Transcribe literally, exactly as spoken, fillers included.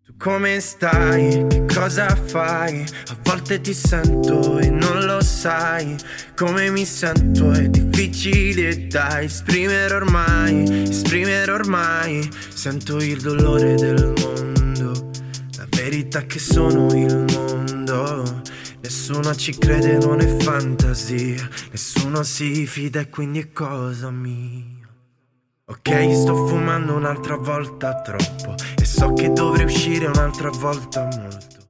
Come stai? Che cosa fai? A volte ti sento e non lo sai. Come mi sento è difficile da esprimere ormai. Esprimere ormai. Sento il dolore del mondo, la verità che sono il mondo. Nessuno ci crede, non è fantasia. Nessuno si fida e quindi è cosa mia. Ok, sto fumando un'altra volta troppo e so che dovrei uscire un'altra volta molto.